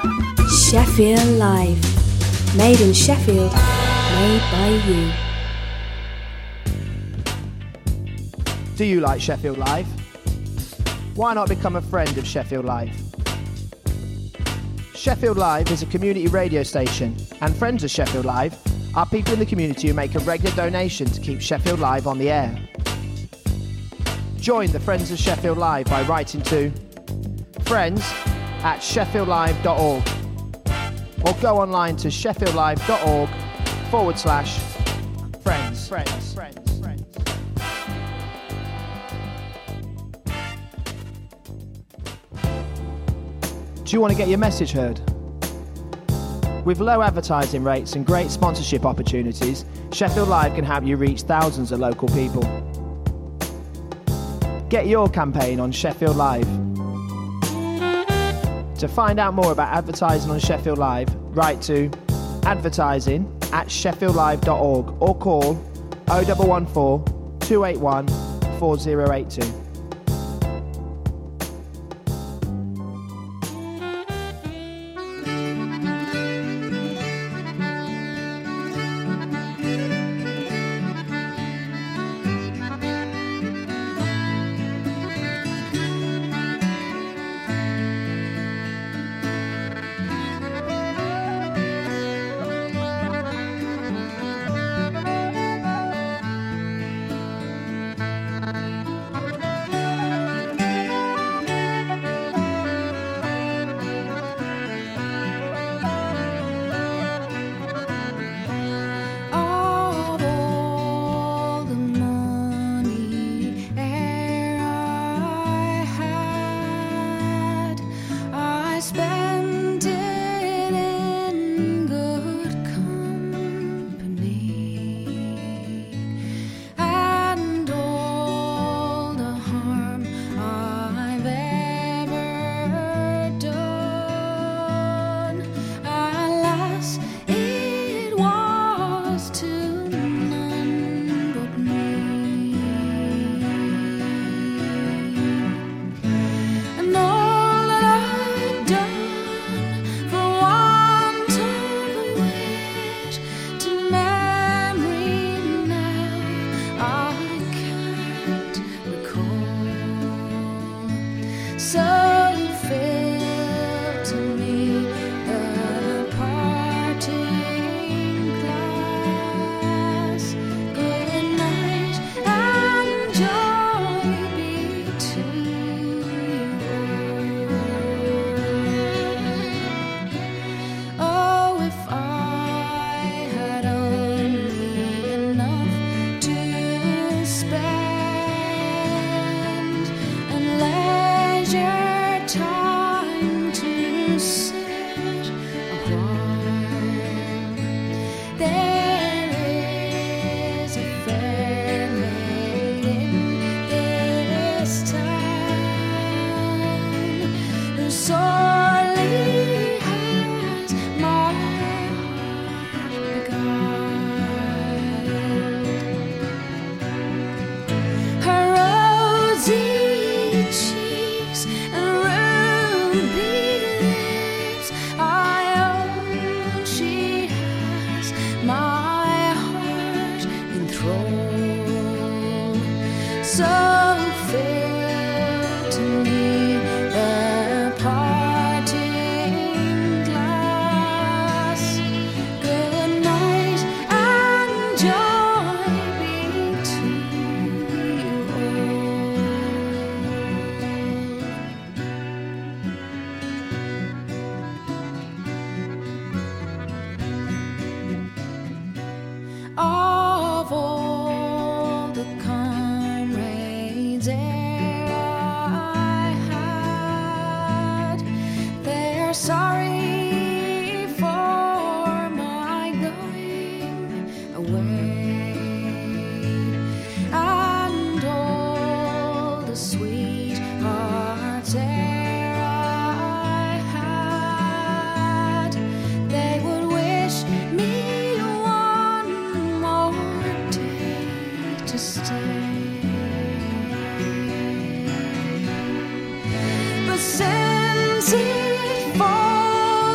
Sheffield Live. Made in Sheffield, made by you. Do you like Sheffield Live? Why not become a friend of Sheffield Live? Sheffield Live is a community radio station, and friends of Sheffield Live are people in the community who make a regular donation to keep Sheffield Live on the air. Join the Friends of Sheffield Live by writing to friends@sheffieldlive.org or go online to sheffieldlive.org/friends. Do you want to get your message heard? With low advertising rates and great sponsorship opportunities, Sheffield Live can help you reach thousands of local people. Get your campaign on Sheffield Live. To find out more about advertising on Sheffield Live, write to advertising@sheffieldlive.org or call 0114 281 4082. But since it falls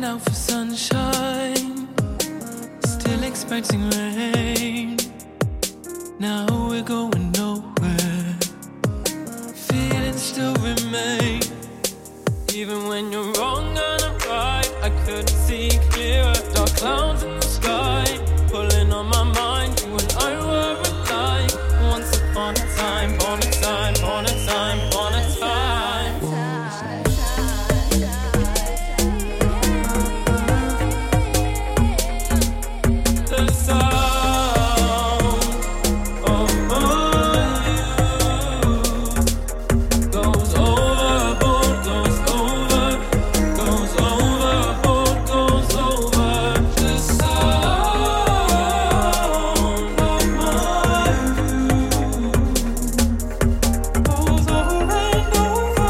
crying out for sunshine, still expecting rain. Now we're going nowhere, feelings still remain. Even when you're wrong and I'm right, I couldn't see clearer. Dark clouds in the sky, pulling on my mind. You and I were alike. Once upon a time, on a time, on a time, on a time. The sound of you goes overboard, goes over, goes overboard, goes over. The sound of my goes over and over,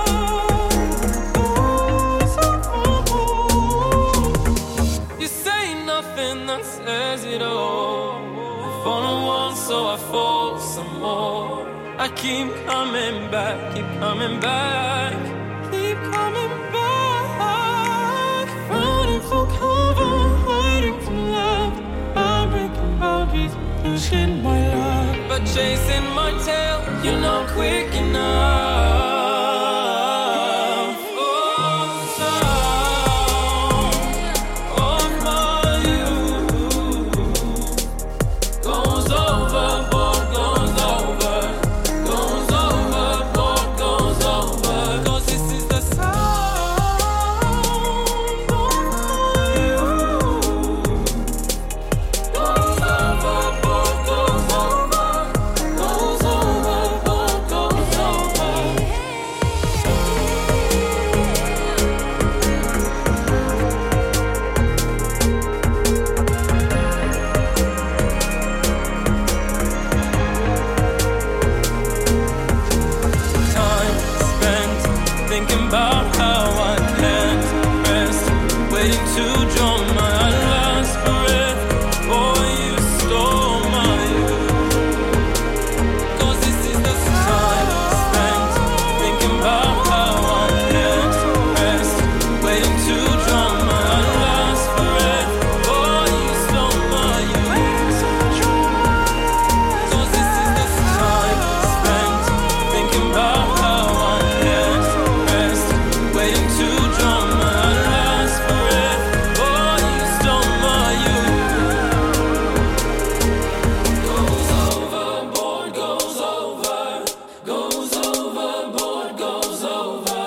goes overboard. You say nothing that says it all. I've fallen once, so I fall some more. I keep coming back, keep coming back, keep coming back. Running for cover, hiding from love. I'm breaking boundaries, pushing my luck, but chasing my tail, you're not quick enough. Oh, sound of my youth goes overboard, goes over, goes overboard, goes over. 'Cause this is the sound of my youth goes overboard, goes over, goes overboard, goes over. Time spent thinking about how I can't rest, waiting to draw my last breath. Boy, you stole my youth. 'Cause this is the time spent thinking about how I can't rest, waiting to draw my last breath. Boy, you stole my youth. 'Cause this is the time spent thinking about how I can't rest, waiting to draw my last breath. Boy, you stole my youth. Goes overboard, goes over, goes overboard, goes over.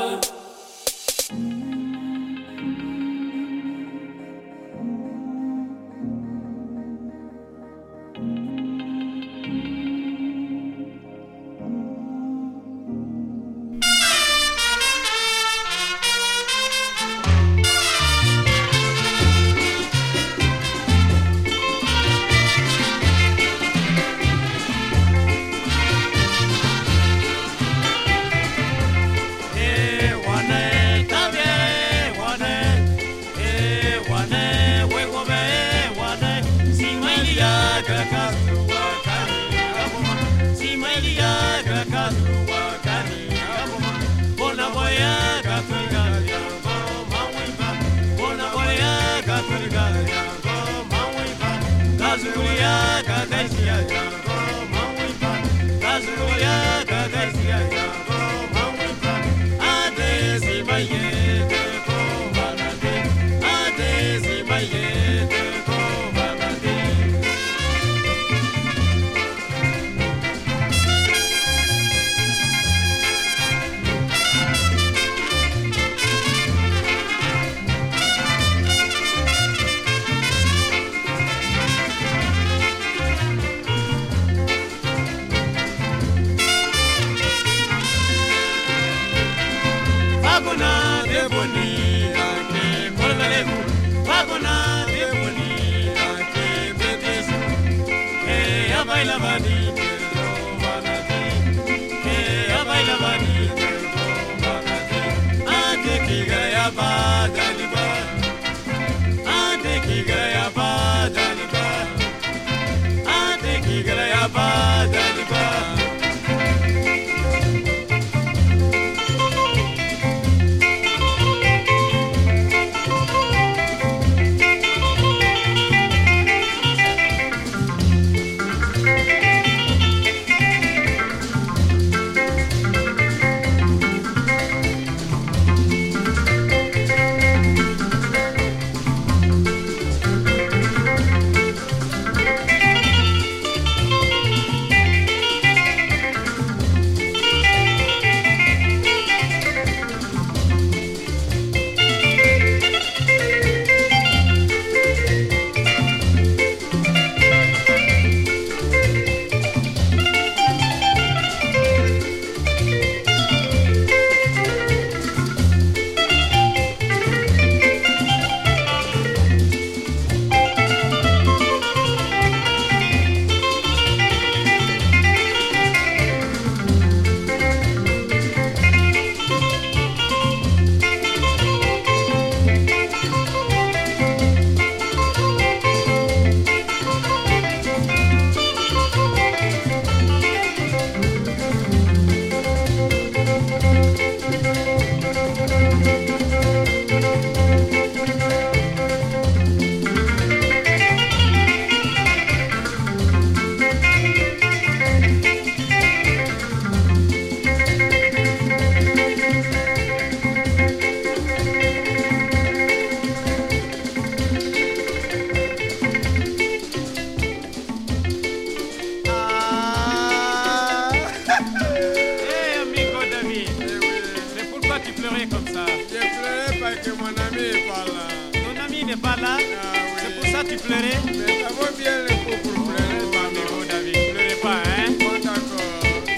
que mon ami est pas là. Ton ami n'est pas là. Ah, oui. C'est pour ça que tu pleurais. Mais ça vaut bien le coup pour pleurer, Bami. Oh David, pleurez pas, hein. Bon, d'accord.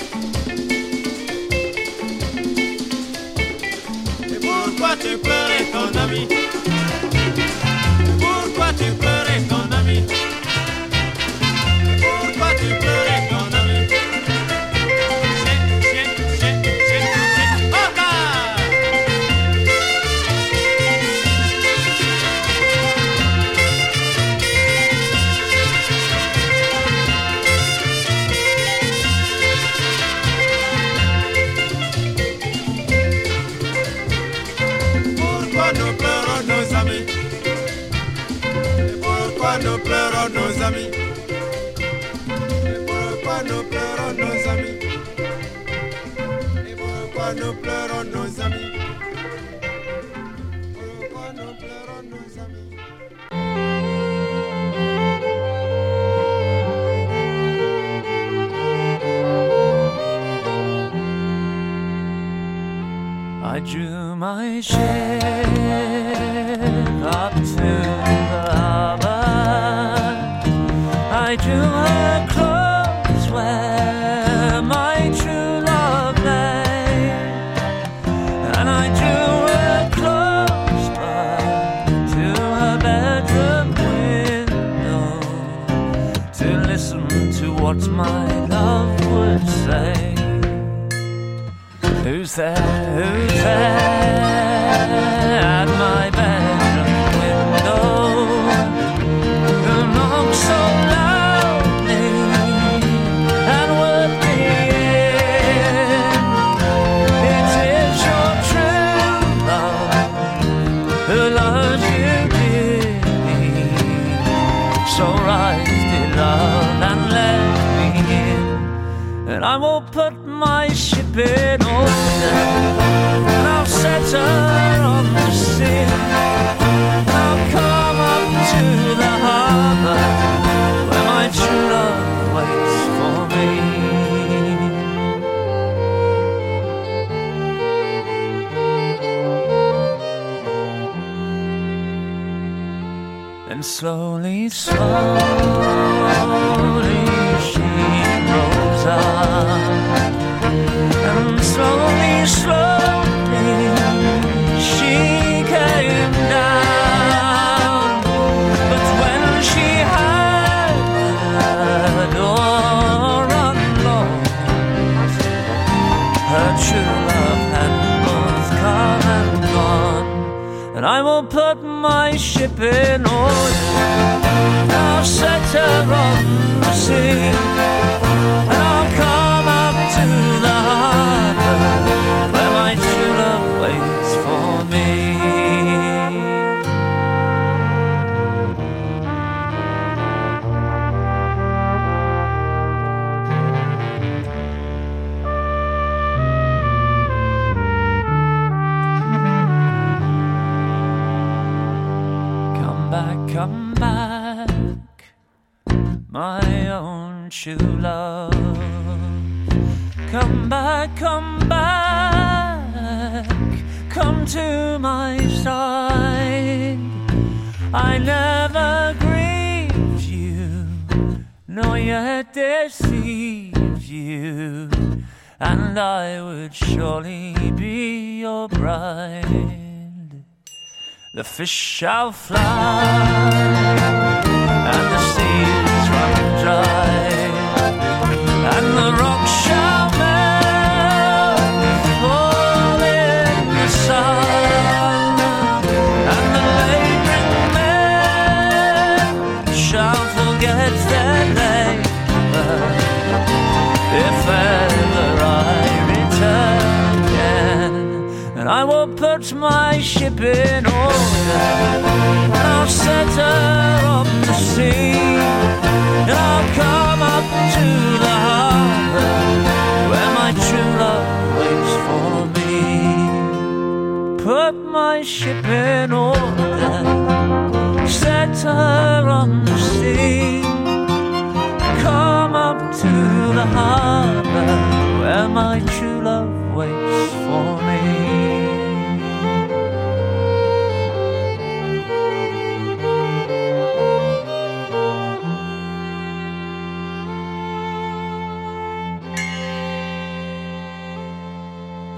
Et pourquoi tu pleurais, ton ami? Pourquoi tu pleurais, ton ami? Pourquoi tu pleurais, ton ami? Pourquoi nous pleurons nos amis? Et pourquoi nous pleurons nos amis? Et pourquoi nous pleurons nos amis? Et pourquoi nous pleurons nos amis? Pourquoi nous pleurons nos amis? I drew my ship up to the harbor. I drew her close where my true love lay, and I drew her close by to her bedroom window to listen to what my love would say. Who's there? Who's there at my bedroom window? Who knocks so loudly and would be in? It is your true love who loves you dearly. So rise, dear love, and let me in, and I will put my ship in order, and I'll set her on the sea. I'll come up to the harbor where my true love waits for me. Then slowly, slowly she rose up, and slowly, slowly she came down. But when she had the door unlocked, her true love had both come and gone. And I will put my ship in order, I'll set her on the sea, and I'll come up to the harbor where my true love waits for me. Come back, my own true love. Come back, come to my side. I never grieved you, nor yet deceived you, and I would surely be your bride. The fish shall fly, and the seas run dry, and the rocks shall melt, fall in the sun, and the labouring men shall forget their labour, if ever I return again. And I will put my ship in order, and I'll set her on the sea, and I'll come up to the harbor where my true love waits for me. Put my ship in order, set her on the sea, come up to the harbor where my true love waits for me.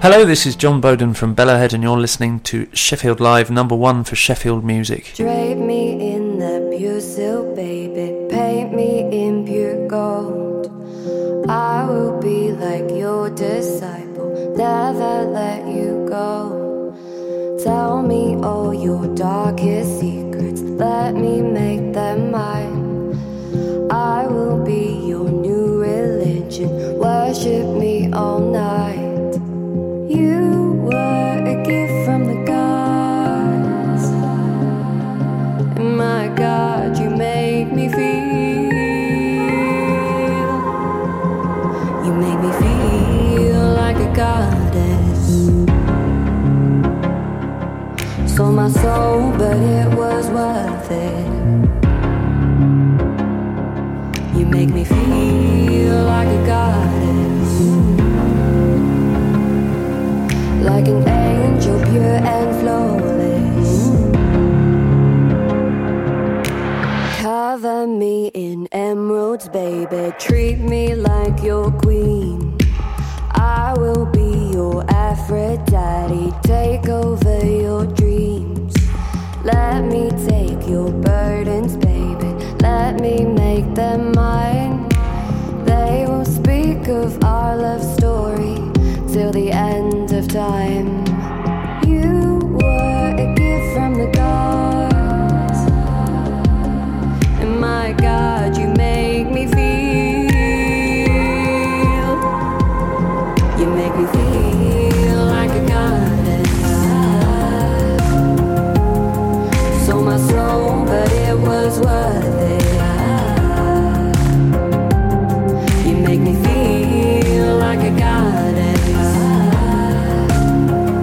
Hello, this is John Bowden from Bellowhead, and you're listening to Sheffield Live, #1 for Sheffield music. Drape me in the pure silk, baby. Paint me in pure gold. I will be like your disciple, never let you go. Tell me all your darkest secrets, let me make them mine. I will be your new religion, worship me all night. You were a gift from the gods, and my God, you make me feel. You make me feel like a goddess. Sold my soul, but it was worth it. You make me feel like a goddess, like an angel, pure and flawless. Cover me in emeralds, baby. Treat me like your queen. I will be your Aphrodite. Take over your dreams. Let me take your burdens, baby. Let me make them mine. They will speak of our love story till the end of time. You were a gift from the gods, and my God, you make me feel. You make me feel like a goddess. Sold my soul, but it was worth it. You make me feel like a goddess.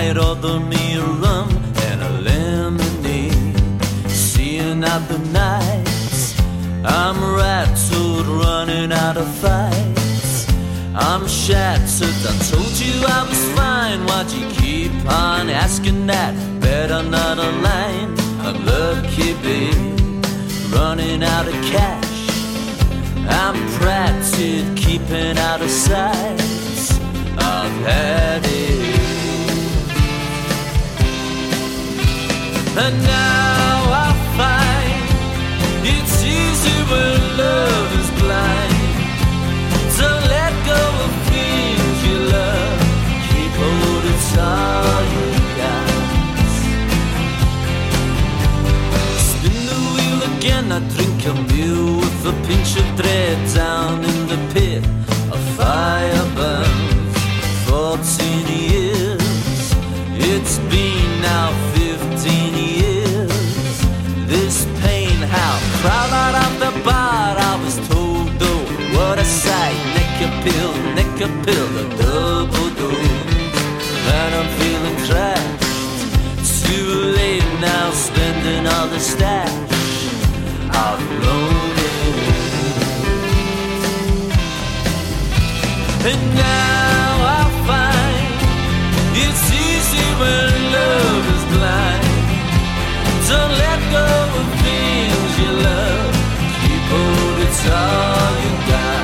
might order me a rum and a lemonade. Seeing out the nights, I'm rattled, running out of fights. I'm shattered, I told you I was fine. Why'd you keep on asking that? Better not a line. I'm lucky, babe, running out of cash. I'm practiced, keeping out of sight. I've had it. And now I find it's easy when love is blind. So let go of things you love. Keep hold, it's all you got. Spin the wheel again, I drink a meal with a pinch of dread. Down in the pit, a fire burns. 14 years, it's been now 15 years. This pain, how proud out of the bar. I was told though, what a sight. Neck a pill, a double dose. And I'm feeling trashed. Too late now, spending all the stash I've loaded. And now I find it's easy when love is blind. Don't let go of things you love. Keep hold, it's all you got.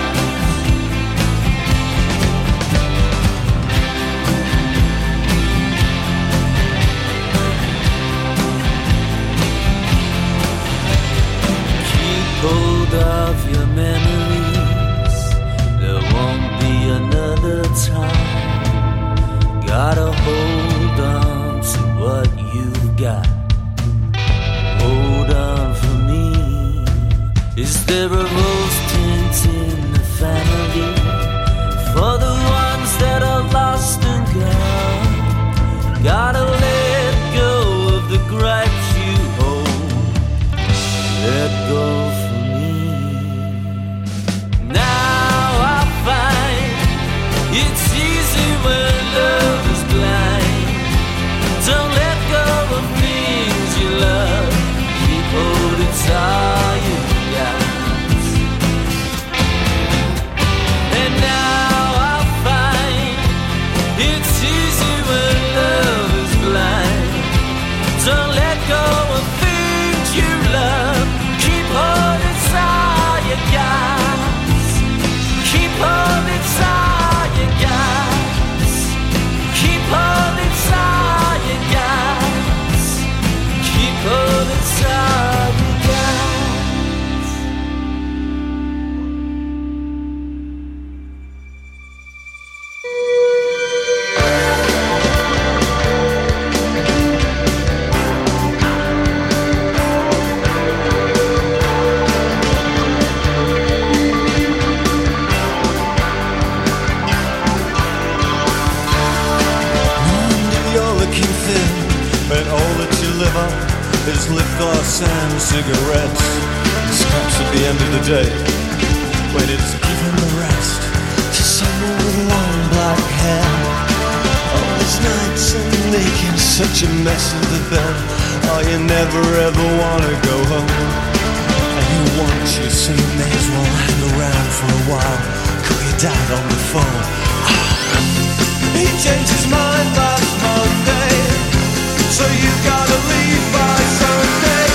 Keep hold of your memories. There won't be another time. Gotta hold on to what you've got. Hold on for me. Is there a rose tint in the family? For the ones that are lost and gone. Gotta let go of the gripes you hold. Let go for me. Now I find it's easy when love is blind. Don't let go of things you love. Keep hold, it's all you got. And now I find it's easy when love is blind. Don't let go of things you love. Keep hold, it's all you got. Keep hold, it's all you got. Keep hold, it's all you got. Keep hold, it's all you got. And all that you live on is lip gloss and cigarettes. Scraps at the end of the day, when it's given the rest to someone with long black hair. All these nights and making such a mess of the bed. Oh, you never ever wanna go home. And you want you, so you may as well hang around for a while. Call your dad on the phone. He changed his mind last Monday. So you gotta leave by Sunday,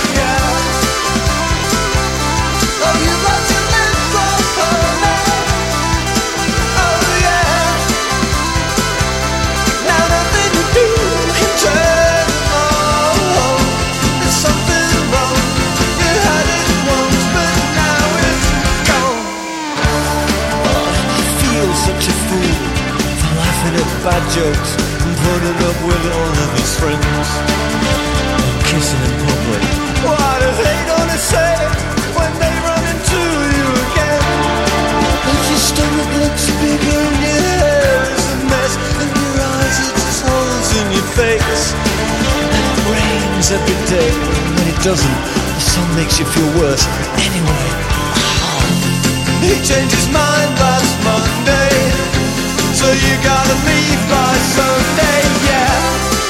yeah. Oh, you got to live properly. Oh, yeah. Now nothing to do can turn. Oh, there's something wrong. You had it once, but now it's gone. Oh, you feel such a fool for laughing at bad jokes and putting up with all of his friends. Kissing in public. What are they gonna say when they run into you again? If your stomach looks bigger and your hair is a mess, and your eyes are just holes in your face. And it rains every day, and when it doesn't, the sun makes you feel worse. Anyway, he changed his mind last Monday. So you gotta leave by Sunday, yeah.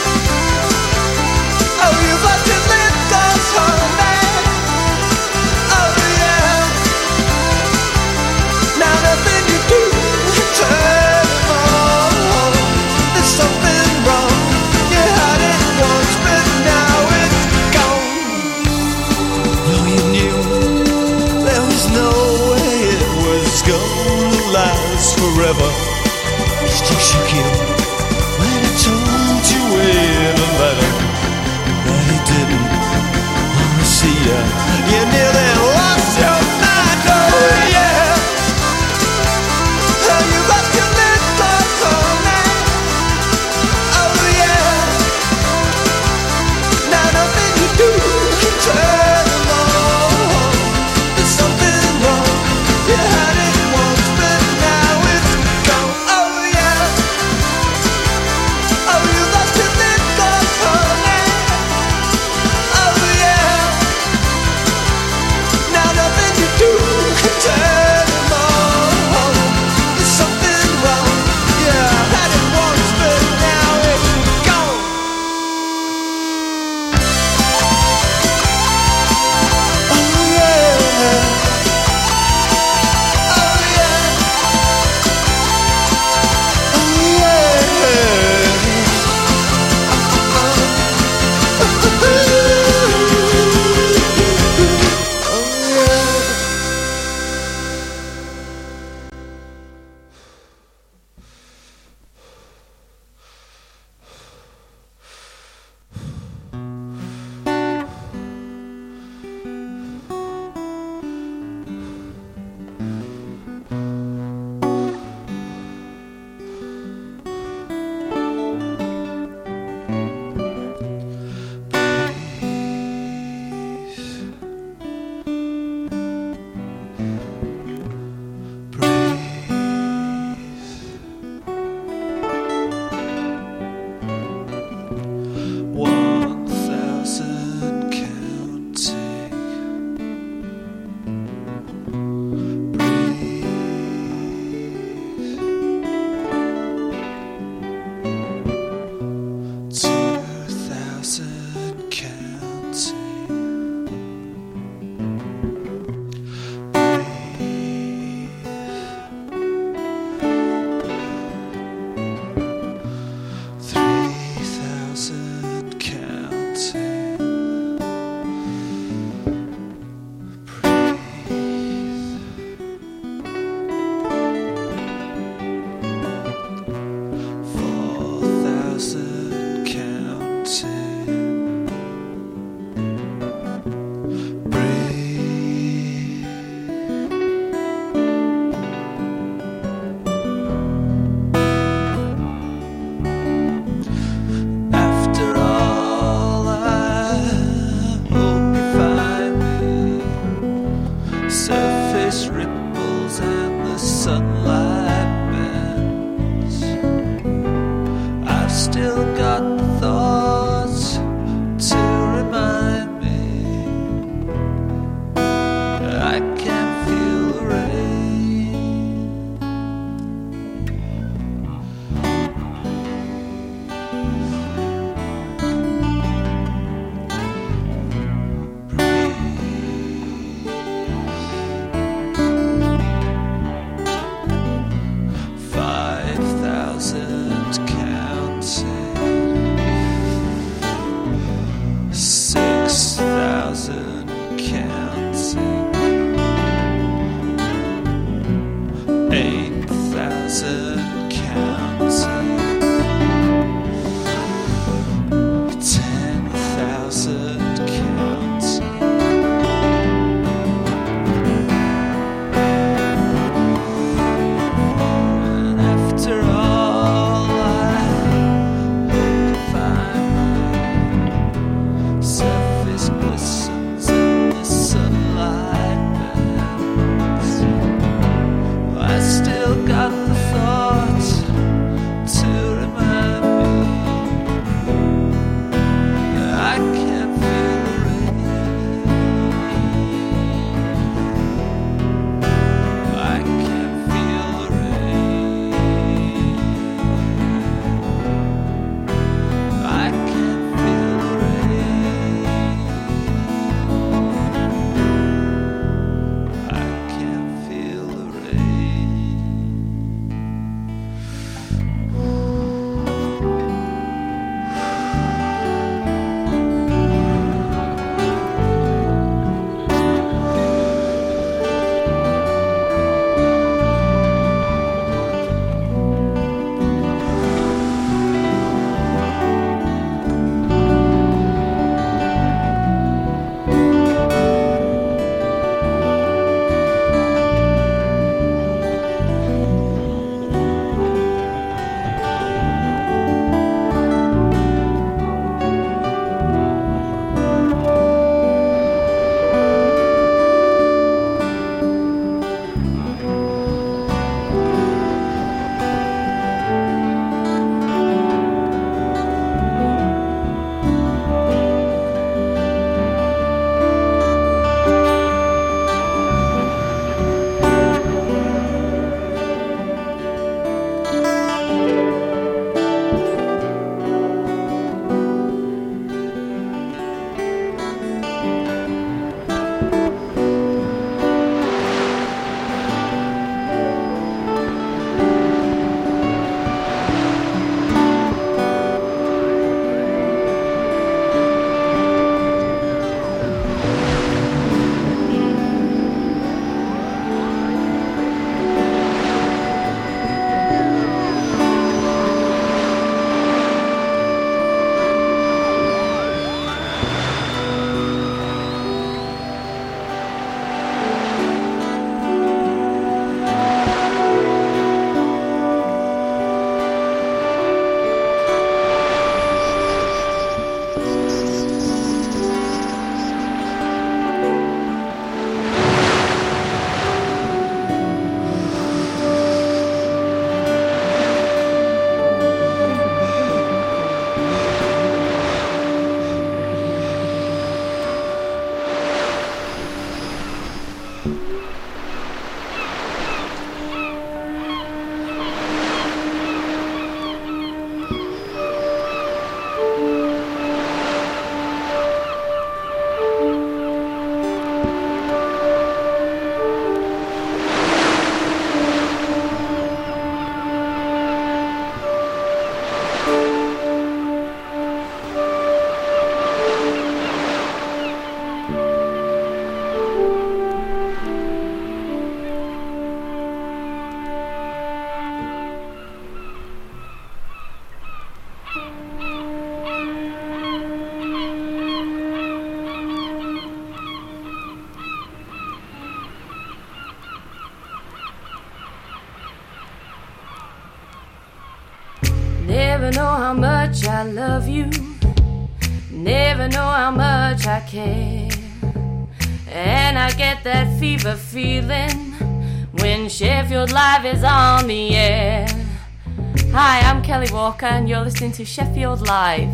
much I love you, never know how much I care. And I get that fever feeling when Sheffield Live is on the air. Hi, I'm Kelly Walker and you're listening to Sheffield Live.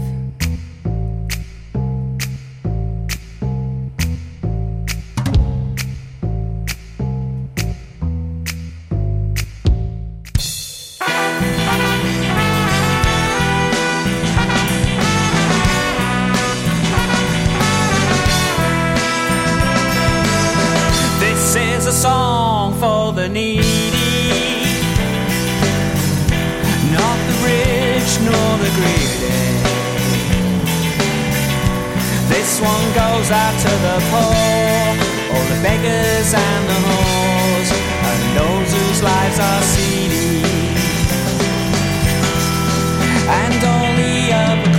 This is a song for the needy, not the rich nor the greedy. This one goes out to the poor, all the beggars and the whores, and those whose lives are seedy, and all the upper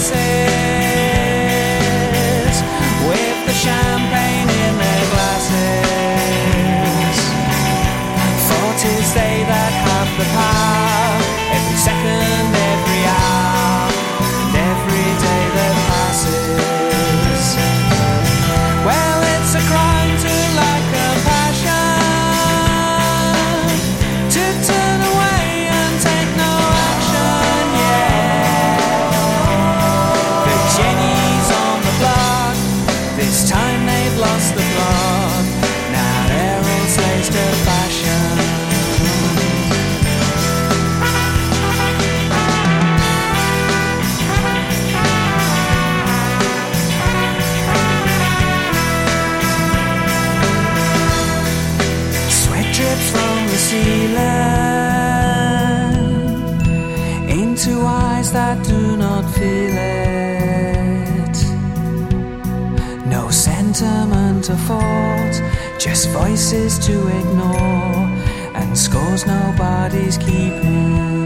classes with the champagne in their glasses. For 'tis they that have the power, every second, every hour, and every day that passes. Well, it's a crime to lack compassion, to turn away and take no action, yeah. The Jennies on the block, this time they've lost the plot, now they're all slaves to fashion. Drips from the ceiling into eyes that do not feel it. No sentiment or thought, just voices to ignore, and scores nobody's keeping.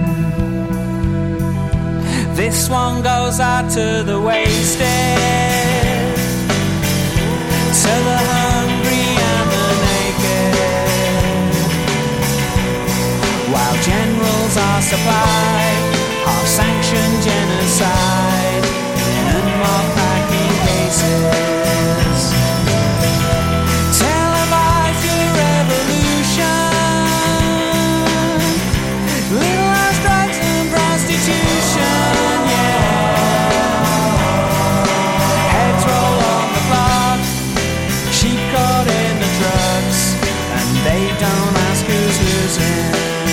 This one goes out to the wasted, to the hungry and the naked, while generals are supplied half-sanctioned genocide in unmarked packing cases. Televise your revolution, legalize drugs and prostitution, yeah. Heads roll on the clock, sheep caught in the drugs, and they don't ask who's losing.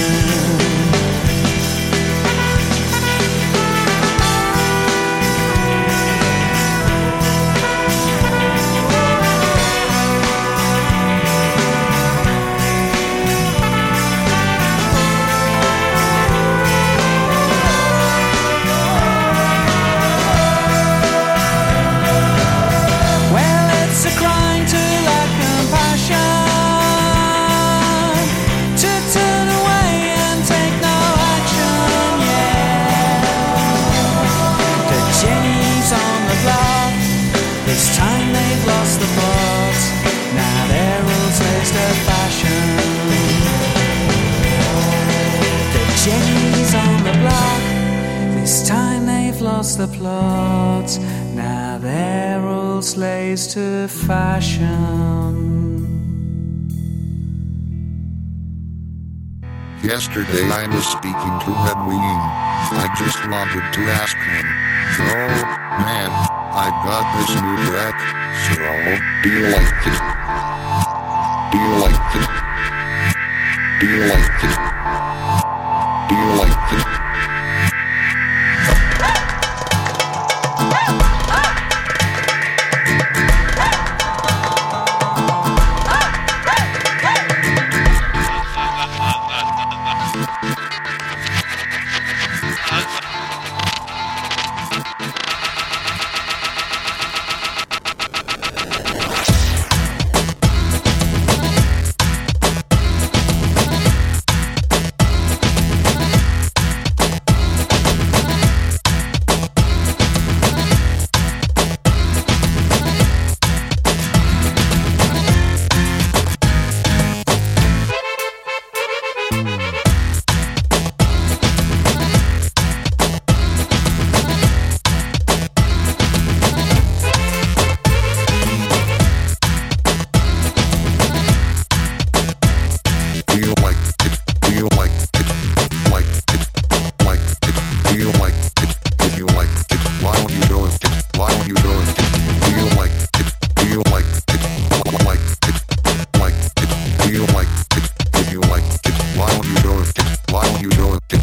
Well, it's a crime to lack compassion, to turn away and take no action, yeah. The Jennies on the block, this time they've lost the plot, now they're all slaves to fashion. The Jennies on the block, this time they've lost the plot, now they're all slaves to fashion. Yesterday I was speaking to Edwin. I just wanted to ask him, oh man, I got this new track, so do you like it? Do you like it? Do you like it? Do you like it? you doing it? Feel like it, feel like it, like it, like it, feel like it, if you like it, why don't you do it? Why don't you do it?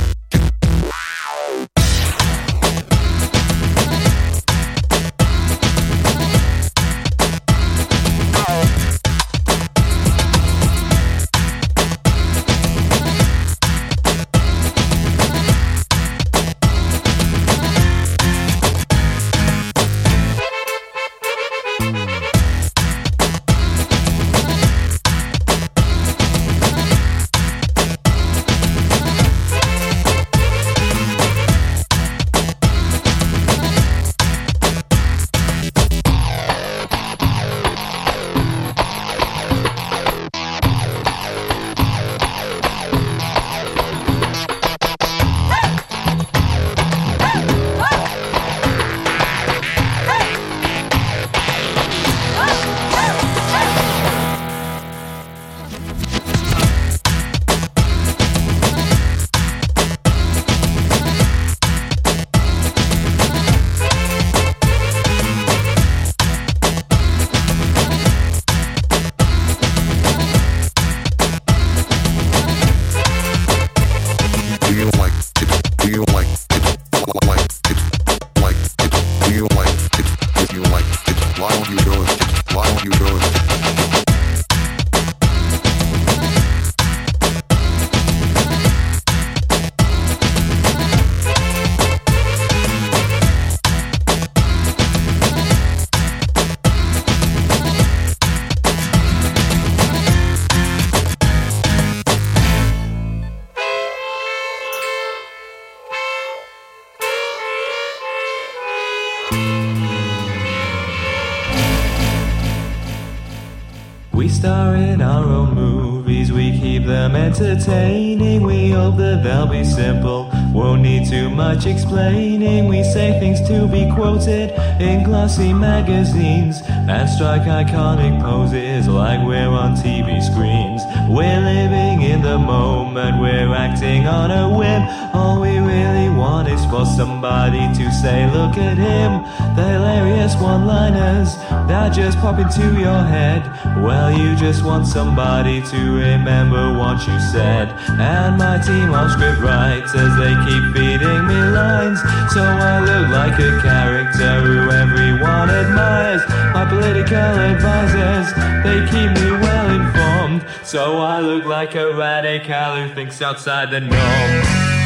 We star in our own movies, we keep them entertaining. We hope that they'll be simple, won't need too much explaining. We say things to be quoted in glossy magazines and strike iconic poses like we're on TV screens. We're living in the moment, we're acting on a whim. All we really want is for somebody to say, look at him. The hilarious one-liners that just pop into your head. Well, you just want somebody to remember what you said. And my team of script writers, they keep feeding me lines, so I look like a character who everyone admires. My political advisors, they keep me well informed, so I look like a radical who thinks outside the norm.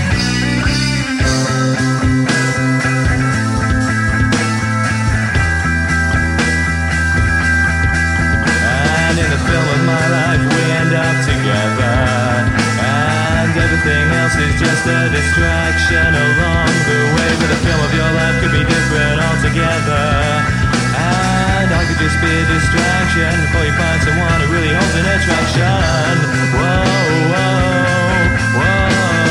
Film of my life, we end up together, and everything else is just a distraction along the way. But the film of your life could be different altogether, and I could just be a distraction before you find someone who really holds an attraction. Whoa, whoa, whoa.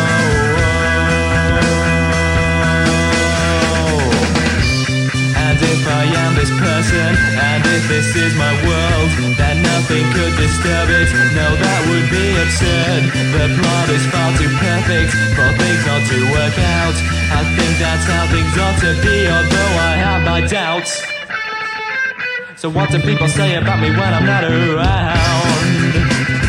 If I am this person, and if this is my world, then nothing could disturb it. No, that would be absurd. The plot is far too perfect for things not to work out. I think that's how things ought to be, although I have my doubts. So what do people say about me when I'm not around?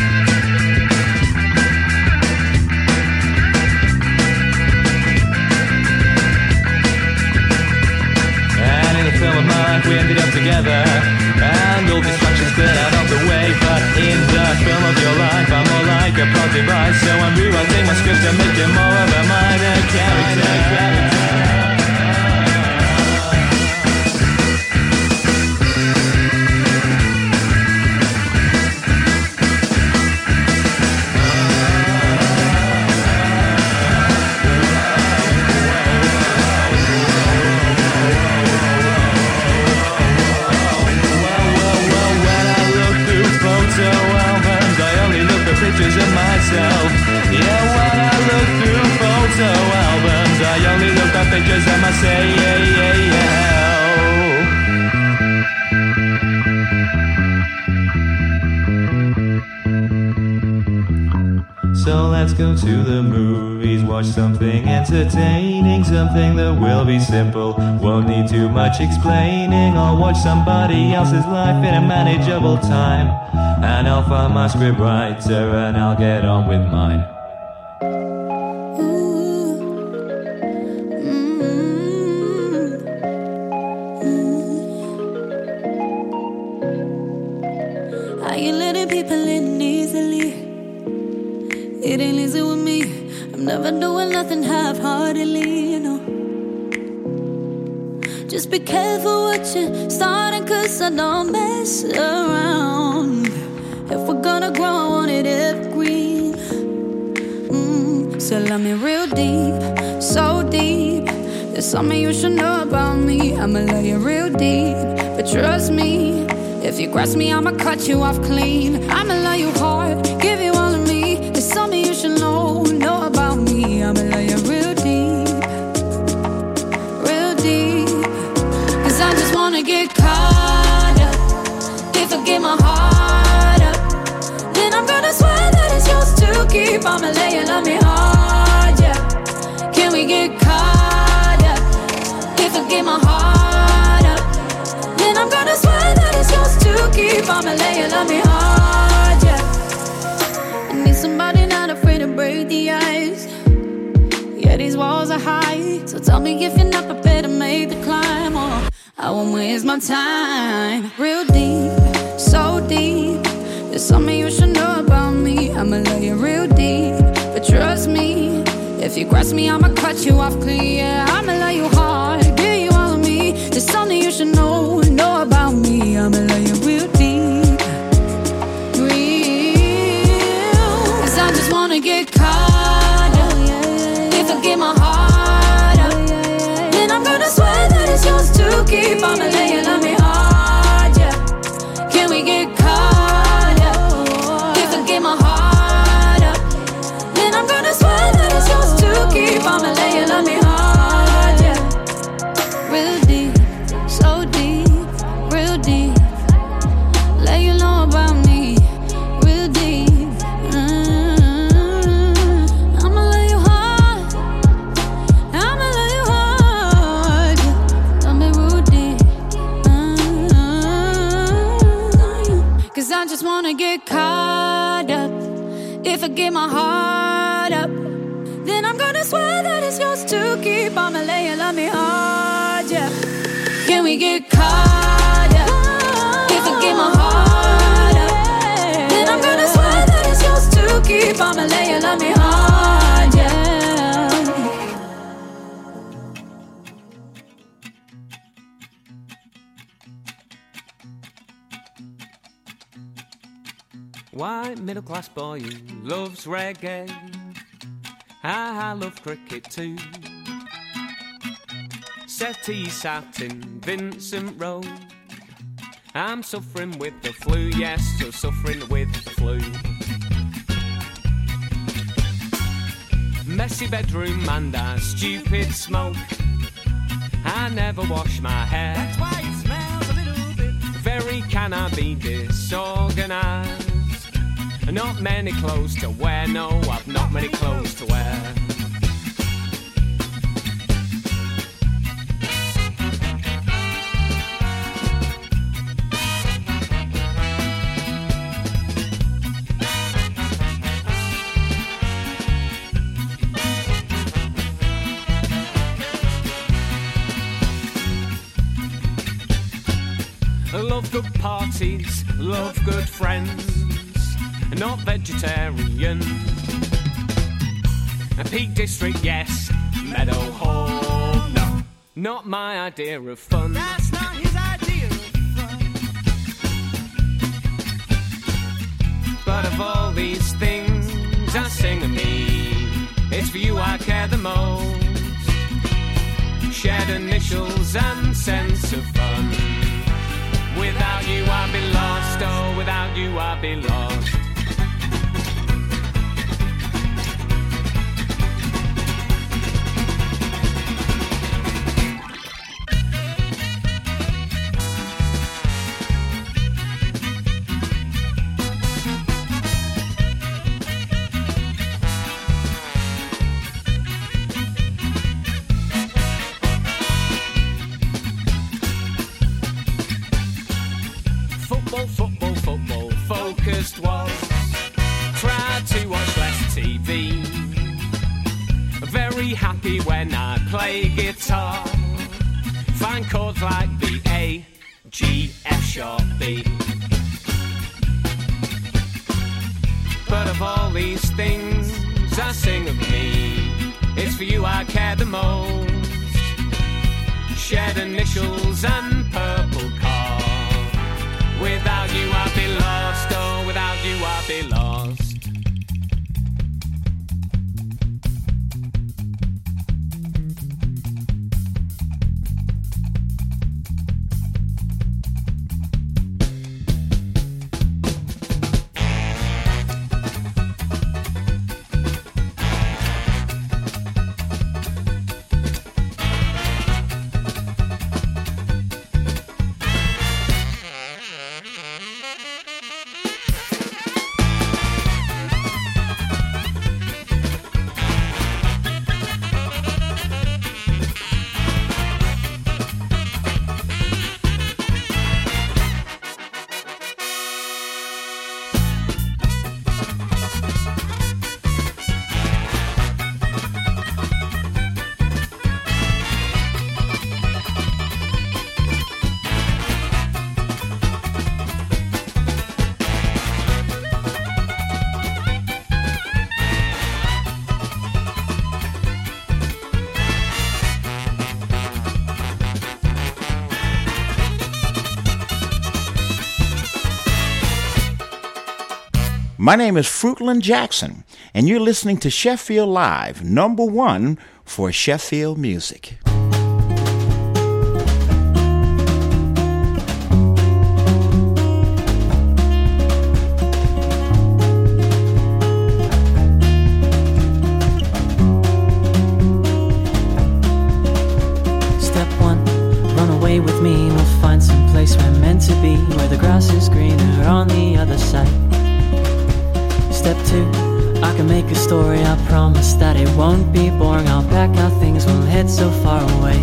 Film of my life, we ended up together, and all distractions cleared out of the way. But in the film of your life, I'm more like a plot device, so I'm rewriting my script and making more of a minor character. Pictures of myself. Yeah, when I look through photo albums, I only look at pictures of myself. So let's go to the movie. movies, watch something entertaining, something that will be simple, won't need too much explaining. I'll watch somebody else's life in a manageable time, and I'll find my script writer and I'll get on with mine. Are you letting people in easily? It ain't easy with me. I'm never doing nothing half-heartedly, you know. Just be careful what you're starting, 'cause I don't mess around. If we're gonna grow, I want it evergreen. So love me real deep, so deep. There's something you should know about me. I'ma love you real deep, but trust me, if you cross me, I'ma cut you off clean. I'ma love you hard, give you all of me. There's something you should know about me. I'ma love you real deep, real deep. 'Cause I just wanna get caught up. If I get my heart up, then I'm gonna swear that it's yours to keep. I'ma lay you love me hard, yeah. Can we get caught up? If I get my heart up, then I'm gonna swear that it's yours to keep. I'ma lay you love me hard, yeah. I need somebody not afraid to break the ice. Yeah, these walls are high, so tell me if you're not prepared to make the climb, or I won't waste my time. Real deep, so deep. There's something you should know about me. I'ma love you real deep, but trust me, if you cross me, I'ma cut you off clean. Yeah, I'ma love you hard, give you all of me. There's something you should know about me. I'ma love you real deep, real. 'Cause I just wanna get caught up. If I get my heart up, then I'm gonna swear that it's yours to keep. I'ma lay you love me hard, yeah. Can we get caught up? If I get my heart up, then I'm gonna swear that it's yours to keep. I'ma lay you love me hard, yeah. Real deep, so deep, real deep. Let you know about me, real deep. I'ma lay you hard, I'ma lay you hard, yeah. Love me real deep. 'Cause I just wanna get caught up. If I get my heart up, then I'm gonna swear that it's yours to keep. I'ma lay you love me hard, yeah. Can we get caught up? If I get my heart up, then I'm gonna swear that it's yours to keep. I'ma lay you love me hard, yeah. White middle class boy who loves reggae. I love cricket too. Settee sat in Vincent Road. I'm suffering with the flu, yes, so suffering with the flu. Messy bedroom and a stupid smoke. I never wash my hair. That's why it smells a little bit. Very can I be disorganized. Not many clothes to wear, no, I've not many clothes to wear. I love good parties, love good friends. Not vegetarian. A Peak District, yes. Meadow Hall, no. Not my idea of fun. That's not his idea of fun. But of all these things I sing and mean, it's for you I care the most. Shared initials and sense of fun. Without you I'd be lost, oh, without you I'd be lost. first was tried to watch less TV. Very happy when I play guitar. Find chords like the A, G, F sharp, B. But of all these things I sing of me, it's for you I care the most. Shared initials and purple car. Without you I'd be lost, oh, without you I'd be lost. My name is Fruitland Jackson, and you're listening to Sheffield Live, #1 for Sheffield music. Step 1, run away with me. We'll find some place we're meant to be, where the grass is greener on the other side. Step 2, I can make a story, I promise that it won't be boring. I'll pack our things, we'll head so far away.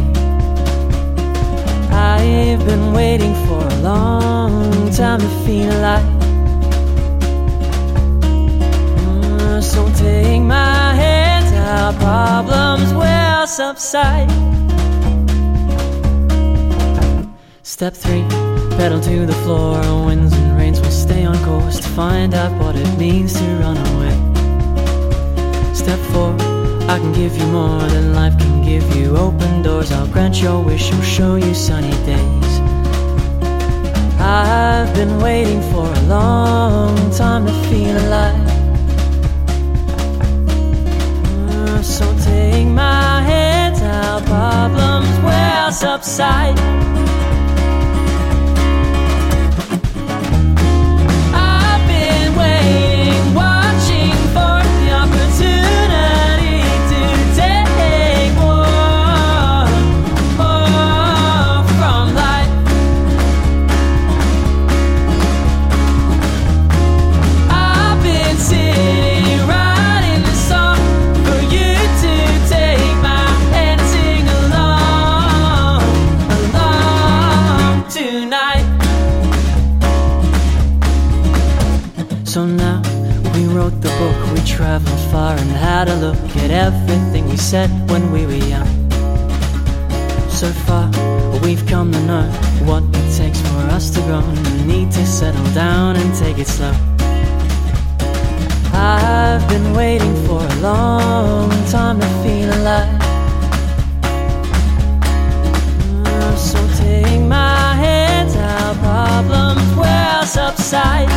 I've been waiting for a long time to feel alive. So take my hand, our problems will subside. Step 3, pedal to the floor, winds and rains will stay on course to find out what it means to run away. Step 4, I can give you more than life can give you. Open doors, I'll grant your wish, I'll show you sunny days. I've been waiting for a long time to feel alive. So take my hand, our problems will subside. Watching for the opportunity to take more from life. I've been sitting writing this song for you to take my hand and sing along tonight. So now we wrote the book, we traveled far and had a look at everything we said when we were young. So far, we've come to know what it takes for us to grow. We need to settle down and take it slow. I've been waiting for a long time to feel alive. So take my hand, our problems will subside.